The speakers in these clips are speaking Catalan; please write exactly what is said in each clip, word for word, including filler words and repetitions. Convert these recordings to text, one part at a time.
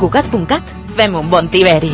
Cugat punt cat fem un bon tiberi.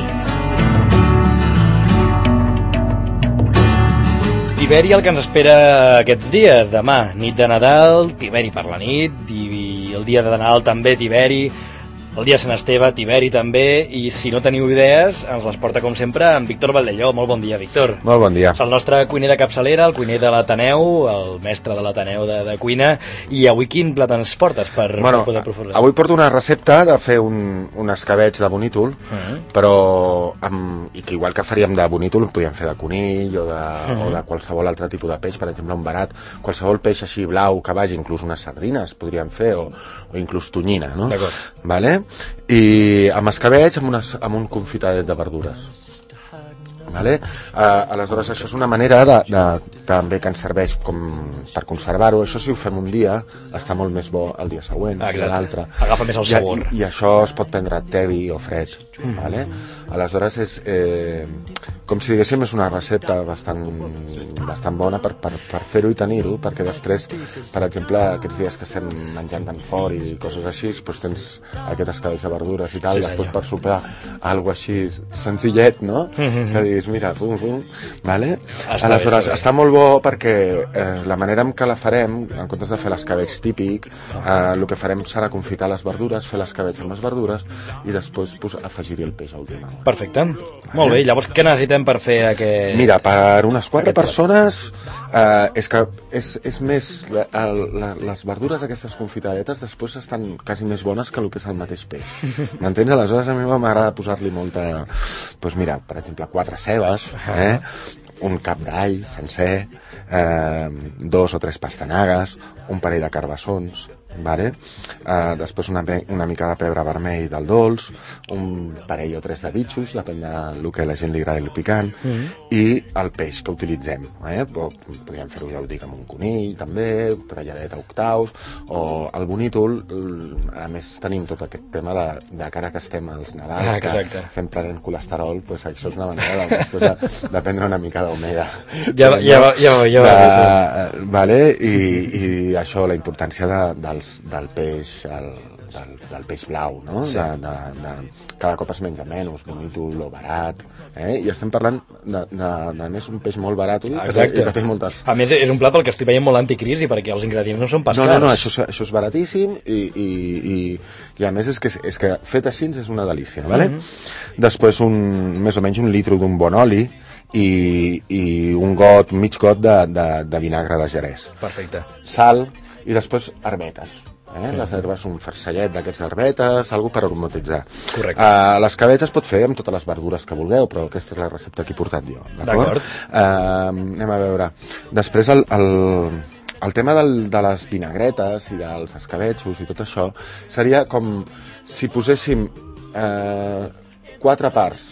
Tiberi el que ens espera aquests dies. Demà, nit de Nadal, tiberi per la nit, i el dia de Nadal també tiberi, el dia de Sant Esteve, tiberi també, i si no teniu idees, ens les porta com sempre en Víctor Valdelló. Molt bon dia, Víctor. Molt bon dia. És el nostre cuiner de capçalera, el cuiner de l'Ateneu, el mestre de l'Ateneu de, de cuina, i avui quin plat ens portes per, bueno, per poder aprofundir? Avui porto una recepta de fer un, un escabets de bonítol, uh -huh. però amb, i que igual que faríem de bonítol en podríem fer de conill o de, uh -huh. o de qualsevol altre tipus de peix, per exemple un verat, qualsevol peix així blau que vagi, inclús unes sardines podríem fer, o, o inclús tonyina, no? D'acord. Vale? I amb escabets amb, unes, amb un confitadet de verdures. Vale? Uh, aleshores això és una manera de, de, també que ens serveix com per conservar-ho. Això si ho fem un dia està molt més bo el dia següent, ah, l'altre agafa més el sabor. I, i això es pot prendre tebi o fred. Mm. Vale? Aleshores és eh, com si diguéssim és una recepta bastant, bastant bona per, per, per fer-ho i tenir-ho, perquè després per exemple aquests dies que estem menjant tan fort i coses així, doncs tens aquest escabell de verdures i tal, sí, després per sopar alguna així senzillet, no? Mm-hmm. Que diguis, mira, pum, pum, vale? Està aleshores bé, està, està molt bo perquè eh, la manera en què la farem, en comptes de fer l'escabell típic, eh, el que farem serà confitar les verdures, fer l'escabell amb les verdures i després pues, afegir-hi el peix a última hora. Perfecte, vale. Molt bé. Llavors què necessitem per fer aquest... Mira, per unes quatre persones eh, és que és, és més la, la, les verdures d'aquestes confitadetes després estan quasi més bones que el que és el mateix peix. M'entens? Aleshores a mi m'agrada posar-li molta, doncs mira, per exemple quatre cebes, eh? un cap d'all sencer, eh, dos o tres pastanagues, un parell de carbassons, vale? Uh, després una, una mica de pebre vermell del dolç, un parell o tres de bitxos, depèn del que la gent li agrada el picant, mm-hmm. i el peix que utilitzem. Eh? Podríem fer-ho, ja ho dic, amb un conill també, tralladet a octaus, o el bonítol. A més tenim tot aquest tema de, de cara que estem als Nadals, ah, que estem prenent colesterol, pues això és una manera de, de, de prendre una mica d'omega. Ja, ja, ja, ja, ja, vale? I, i això, la importància de, dels del peix el, del, del peix blau, no? Sí. De, de, de, cada cop es menja menys, bonítol o barat, eh? I estem parlant de, de, de més un peix molt barat i que, que té moltes... A més és un plat pel que estic veient molt anticrisi perquè els ingredients no són pas cars. No, no, no, això, això és baratíssim i, i, i, i a més és que, és que fet així és una delícia, vale? Mm-hmm. Després un, més o menys un litro d'un bon oli i, i un got, mig got de, de, de vinagre de Jerez. Perfecte. Sal i després herbetes. Eh? Les herbes, un farcellet d'aquests d'herbetes, algo per aromatitzar. Correcte. Uh, l'escabetx es pot fer amb totes les verdures que vulgueu, però aquesta és la recepta que he portat jo. D'acord? Uh, anem a veure. Després el, el, el tema del, de les vinagretes i dels escabetxos i tot això seria com si poséssim uh, quatre parts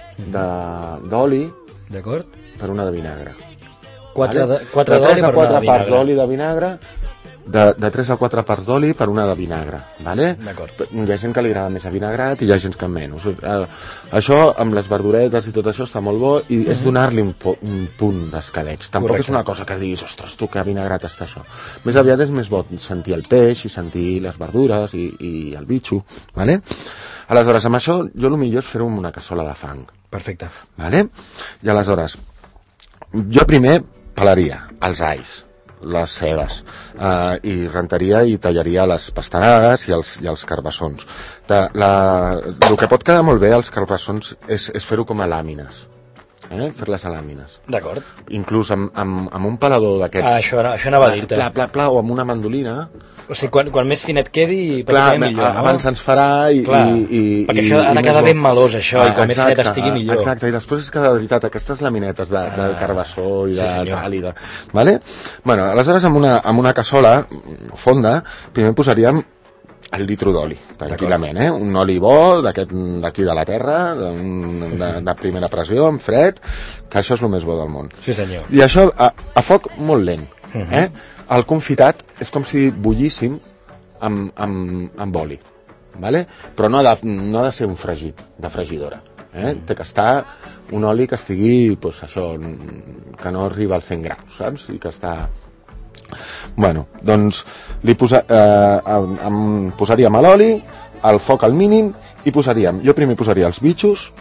d'oli per una de vinagre. Quatre vale? de, quatre d'oli per quatre una de vinagre. parts d'oli de vinagre de, de tres a quatre parts d'oli per una de vinagre, vale? D'acord. Hi ha gent que li agrada més a vinagrat i hi ha gent que menys. Això amb les verduretes i tot això està molt bo i és donar-li un, un punt d'escabetx. Tampoc Correcte. És una cosa que diguis, ostres, tu que vinagrat està això. Més aviat és més bo sentir el peix i sentir les verdures i, i el bitxo, vale? Aleshores, amb això jo el millor és fer-ho amb una cassola de fang. Perfecte. Vale? I aleshores, jo primer pelaria els alls, les cebes, eh, i rentaria i tallaria les pastanagues i els, i els carbassons. De, la, el que pot quedar molt bé als carbassons és, és fer-ho com a làmines, eh? fer-les a làmines. D'acord. Inclús amb, amb, amb un pelador d'aquests... Ah, això, això anava a dir-te. Pla, pla, pla, o amb una mandolina. O sigui, quan, quan més finet quedi, clar, millor, no? Abans ens farà i... Clar, i, i perquè això ha de quedar ben melós, això, ah, i com exacte, més finet estigui millor. Exacte, i després és que de veritat, aquestes laminetes de, de carbassó i de sí, tal i de... Vale? Bueno, aleshores amb una, amb una cassola fonda, primer posaríem el litro d'oli, tranquil·lament, eh? Un oli bo, d'aquí de la terra, de, de, de primera pressió, en fred, que això és el més bo del món. Sí, senyor. I això a, a foc molt lent, eh? El confitat és com si bullíssim amb, amb, amb oli, vale? Però no ha, de, no ha de ser un fregit, de fregidora. Eh? Té que estar un oli que estigui, pues, això, que no arriba als cent graus, saps? I que està... Bueno, doncs li posa, eh, em, em posaríem l'oli, el foc al mínim i posaríem, jo primer posaria els bitxos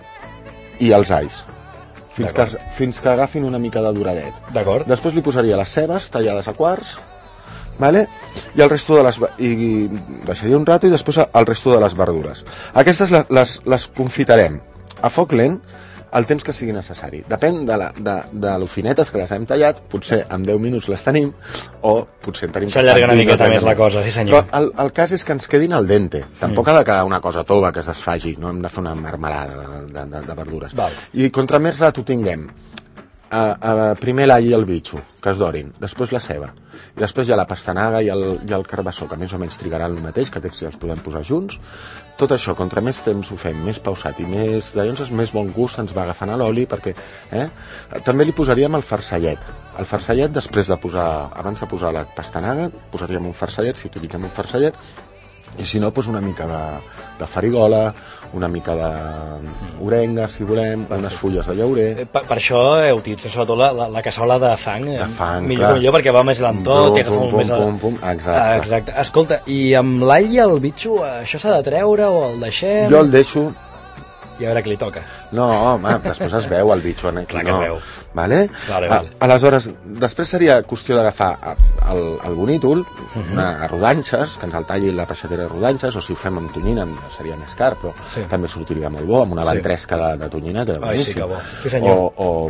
i els alls, fins que, fins que agafin una mica de doradet. D'acord. Després li posaria les cebes tallades a quarts, vale? I el resto de les i deixaria un rato i després el resto de les verdures. Aquestes les, les, les confitarem a foc lent el temps que sigui necessari. Depèn de, la, de, de lo finetes que les hem tallat, potser en deu minuts les tenim, o potser en tenim... S'allarga una miqueta més la cosa, sí senyor. Però el, el cas és que ens quedin al dente. Tampoc mm. ha de quedar una cosa tova que es desfagi, no hem de fer una marmelada de, de, de, de verdures. Val. I contra més rato tinguem a, a primer l'all i el bitxo, que es dorin, després la ceba, i després hi ha la pastanaga i el, i el carbassó, que més o menys trigaran el mateix, que aquests ja els podem posar junts. Tot això, contra més temps ho fem, més pausat i més, llavors més bon gust ens va agafant a l'oli, perquè eh? també li posaríem el farcellet. El farcellet, després de posar, abans de posar la pastanaga, posaríem un farcellet, si utilitzem un farcellet, i si no, doncs una mica de, de farigola, una mica d'orenga, si volem, perfecte. Unes fulles de llaurer. Per, per això eh, utilitzo sobretot la, la, la cassola de fang, de fang millor, millor perquè va més lentó, té pum, pum, més... Pum, pum, exacte. Ah, exacte. Escolta, i amb l'all i el bitxo, això s'ha de treure o el deixem? Jo el deixo... I a veure què li toca. No, home, després es veu el bitxo. Clar que no. es veu. Vale? Vale, vale. A, aleshores, després seria qüestió d'agafar el, el bonítol, uh -huh. una, a rodanxes, que ens el talli la peixatera de rodanxes, o si ho fem amb tonyina seria més car, però sí. també sortiria molt bo, amb una ventresca sí. de, de tonyina, que Ai, sí, que bo. Sí, senyor. O, o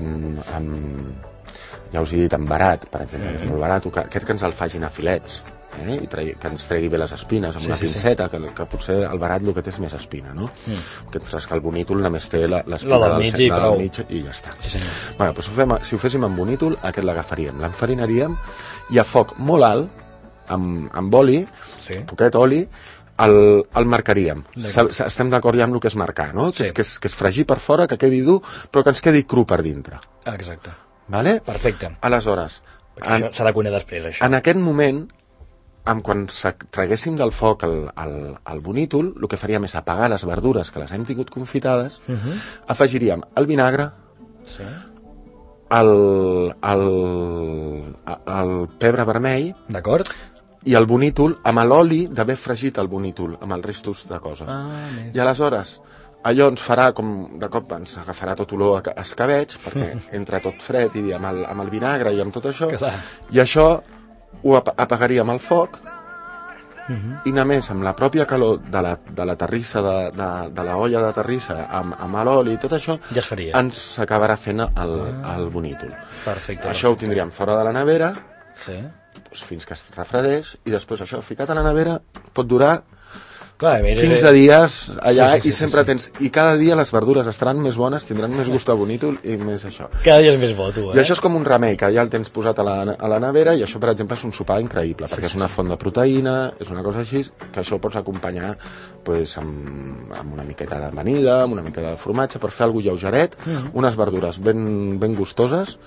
amb, ja us he dit, amb barat, per exemple, uh -huh. és molt barat, que, aquest que ens el facin a filets. Eh? I tregui, que ens tregui bé les espines amb sí, una sí, pinceta, sí. Que, que potser el barat el que té és més espina, no? Mm. Que, que el bonítol només té l'espina la del mig, i, del mig i ja està. Sí, bueno, doncs ho fem, si ho féssim amb bonítol, aquest l'agafaríem, l'enfarinaríem i a foc molt alt, amb, amb oli, sí. poquet oli, el, el marcaríem. Estem d'acord ja amb el que és marcar, no? Sí. Que, és, que, és, que és fregir per fora, que quedi dur, però que ens quedi cru per dintre. Exacte. Vale? Perfecte. Aleshores... S'ha de cuinar després, això. En aquest moment... Amb quan traguéssim del foc el, el, el bonítol, el que faríem és apagar les verdures que les hem tingut confitades, uh -huh. afegiríem el vinagre, sí. el, el, el pebre vermell, d'acord, i el bonítol amb l'oli d'haver fregit el bonítol, amb els restos de cosa. Ah, I aleshores allò ens farà, com de cop ens agafarà tot olor a escabeig, perquè entra tot fred i amb el, amb el vinagre i amb tot això, clar. I això ho apagaríem al foc uh-huh. i només amb la pròpia calor de la, de la terrissa, de, de, de la olla de terrissa, amb, amb l'oli i tot això, ja es faria. Ens acabarà fent el, ah. el bonítol. Perfecte. Això perfecte. Ho tindríem fora de la nevera sí. doncs fins que es refredeix i després això ficat a la nevera pot durar clar, més, quinze dies allà sí, sí, sí, i sempre sí, sí. tens... I cada dia les verdures estaran més bones, tindran més gust a bonítol i més això. Cada dia és més bo, tu, eh? I això és com un remei, que ja el tens posat a la, a la nevera i això, per exemple, és un sopar increïble, sí, perquè sí, és una font de proteïna, és una cosa així, que això ho pots acompanyar pues, amb, amb una miqueta d'amanida, amb una mica de formatge, per fer alguna lleugeret, mm-hmm. unes verdures ben, ben gustoses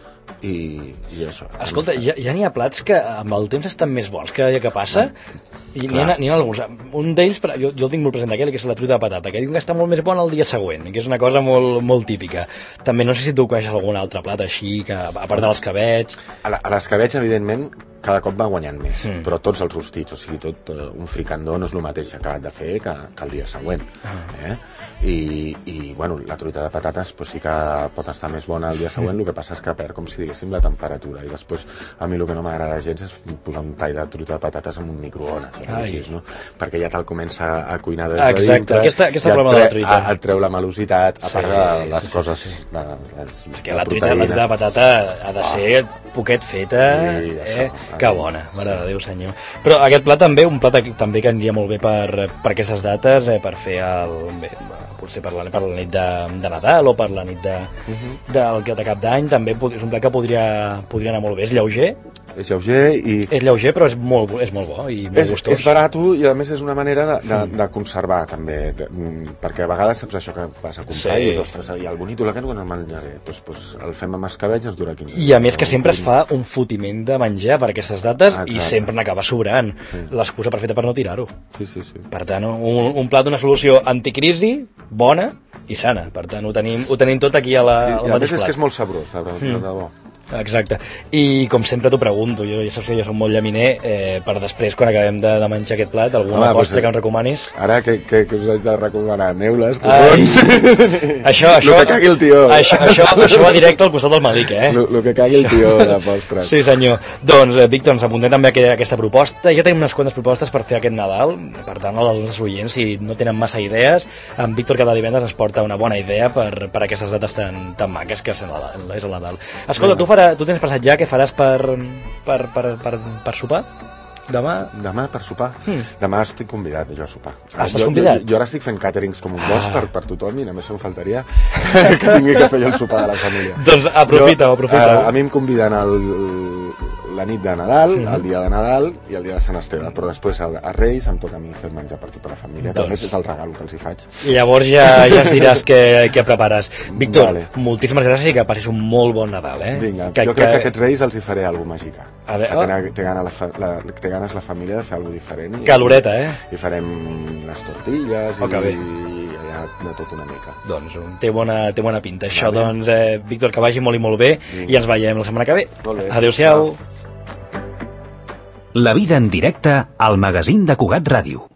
i, i això. Escolta, ja, ja n'hi ha plats que amb el temps estan més bons cada dia que passa, i n'hi ha, n'hi ha alguns. Un d'ells, jo, jo el tinc molt present aquell, que és la truita de patata, que diuen que està molt més bona el dia següent, que és una cosa molt, molt típica. També no sé si tu coneixes algun altre plat així, que, a part de l'escabeig... A l'escabeig, evidentment, cada cop va guanyant més, mm. però tots els rostits, o sigui, tot uh, un fricandó no és el mateix acabat de fer que, que el dia següent. Ah. Eh? I, I, bueno, la truita de patates pues, sí que pot estar més bona el dia següent, el que passa és que perd, com si diguéssim, la temperatura. I després, a mi el que no m'agrada gens és posar un tall de truita de patates en un microones, així, no? Perquè ja te'l comença a cuinar des de ah, exacte. dintre, aquesta, aquesta ja problema de la truita. Et treu la malositat, a part sí, de les sí, sí, coses... Sí, sí. De, de, de, perquè la truita, la truita de patata ha de ser oh. poquet feta, sí, eh? Que bona, mare de Déu senyor. Però aquest plat també, un plat que, també que aniria molt bé per, per aquestes dates, eh, per fer el... Bé, potser per la, per la nit de, de Nadal o per la nit de, uh-huh. de, de Cap d'Any, també és un plat que podria, podria anar molt bé, és lleuger. És lleuger i... És lleuger però és molt, és molt bo i molt és, gustós. És barat i a més és una manera de, de, de conservar també, perquè a vegades saps això que vas a comprar sí. i dius, ostres, i el bonítol aquest quan el menjaré, doncs, doncs el fem amb escabeig ens dura quinze. I a més que sempre es fa un fotiment de menjar per aquestes dates ah, i sempre n'acaba sobrant. Sí. L'excusa perfecta per no tirar-ho. Sí, sí, sí. Per tant, un, un plat d'una solució anticrisi, bona i sana. Per tant, ho tenim, ho tenim tot aquí a la, sí, al mateix mateix plat. És que és molt sabrós, sabrós mm. de debò. Exacte. I com sempre t'ho pregunto, jo ja saps que jo soc molt llaminer, eh, per després, quan acabem de, de menjar aquest plat, alguna Home, postre pues, que em recomanis? Ara que, que, que us haig de recomanar? Neules, torrons... Això, això... Lo que cagui el tió. Això, això, això va directe al costat del Malik, eh? Lo, lo que cagui el tió de postres. Sí, senyor. Doncs, eh, Víctor, ens apuntem també a aquesta proposta. Ja tenim unes quantes propostes per fer aquest Nadal. Per tant, als nostres oients, si no tenen massa idees, en Víctor cada divendres ens porta una bona idea per, per aquestes dates tan, tan maques que és el Nadal. És el Nadal. Escolta, tu, farà, tu tens pensat ja què faràs per, per, per, per, per sopar? Demà? Demà per sopar? Hmm. Demà estic convidat jo a sopar. Ah, estàs convidat? Jo, jo ara estic fent càterings com un gos ah. per, per tothom i només em faltaria que tingui que fer jo el sopar de la família. Doncs aprofita-ho, aprofita-ho. A, a mi em conviden el, la nit de Nadal, mm -hmm. el dia de Nadal i el dia de Sant Esteve, però després a, a Reis em toca a mi fer menjar per tota la família, que doncs... a més és el regal que els hi faig. I llavors ja, ja ens diràs què, què prepares. Víctor, vale. moltíssimes gràcies i que passis un molt bon Nadal, eh? Vinga, que, jo crec que... que aquests Reis els hi faré alguna màgica. A veure... Que té, té, ganes la, la, té ganes la família de fer alguna diferent. I, Caloreta, eh? I farem les tortilles oh, i, i allà de tot una mica. Doncs té bona, té bona pinta. Vale. Això, doncs, eh, Víctor, que vagi molt i molt bé. Vinga. I ens veiem la setmana que ve. Adéu-siau. La vida en directe al magazín de Cugat Ràdio.